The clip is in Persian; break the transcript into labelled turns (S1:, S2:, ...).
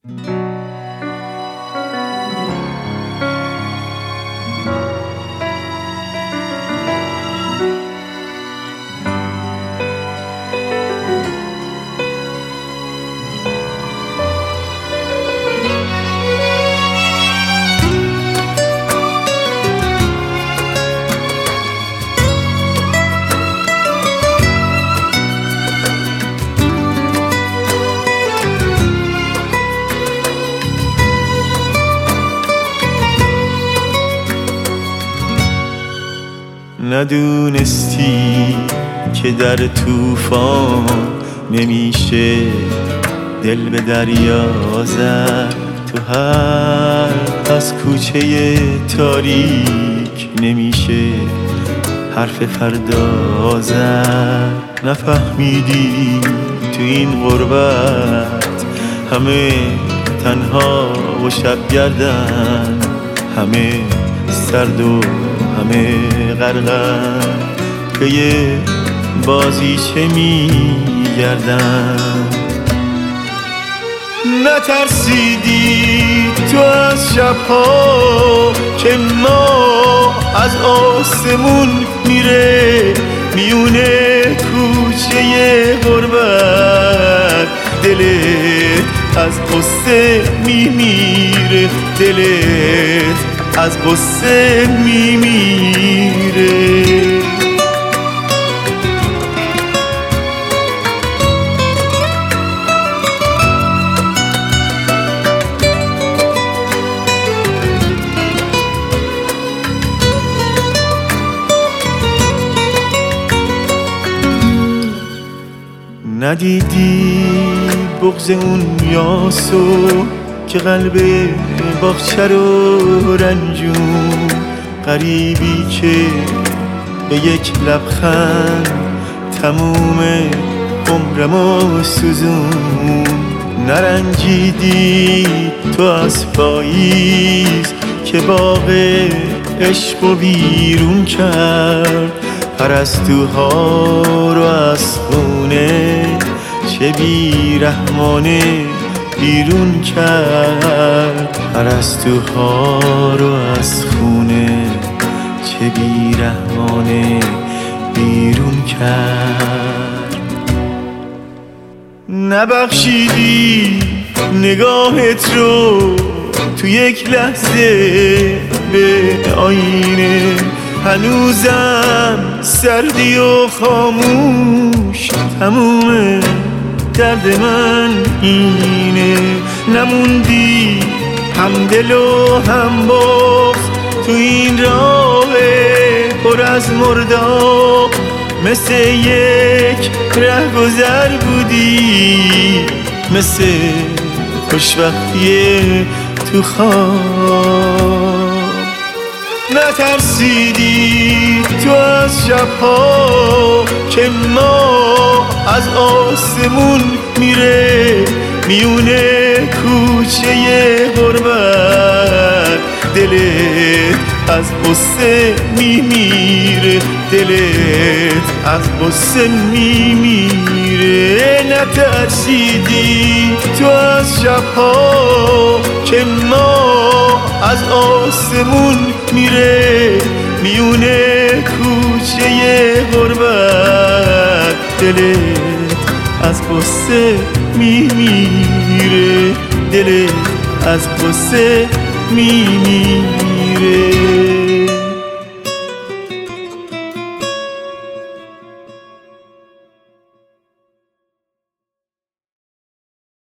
S1: ندونستی که در طوفان نمیشه دل به دریا زد، تو هر از کوچه تاریک نمیشه حرف فردا زد. نفهمیدی تو این غربت همه تنها و شبگردن، همه سرد و همه غرقن، که یه بازیچه میگردن. نترسیدی تو از شبها که ما از آسمون میره میونه کوچه غربت، دلت از غصه میمیره، دلت از غصه میمیره. ندیدی بغض اون یاسو که قلب باغچه رو رنجون، غریبی که به یک لبخند تموم عمرمو سوزون. نرنجیدی تو از پاییز که باغ عشق و بیرون کرد، پرستوها رو از خونه چه بیرحمانه بیرون کرد، پرستوها رو از خونه چه بیرحمانه بیرون کرد. نبخشیدی نگاهت رو تو یک لحظه به آینه، هنوزم سردی و خاموش تموم درد من اینه. نموندی هم دل و هم بغض تو این راه پر از مرداب، مثل یک رهگذر بودی، مثل خوشبختی تو خواب. نترسیدی تو از شبها که ما از آسمون میره میونه کوچه غربت، دلت از غصه میمیره، دلت از غصه میمیره. نترسیدی تو از شبها که ما از آسمون میره میونه کوچه غربت، دلت از غصه میمیره، دلت از غصه میمیره.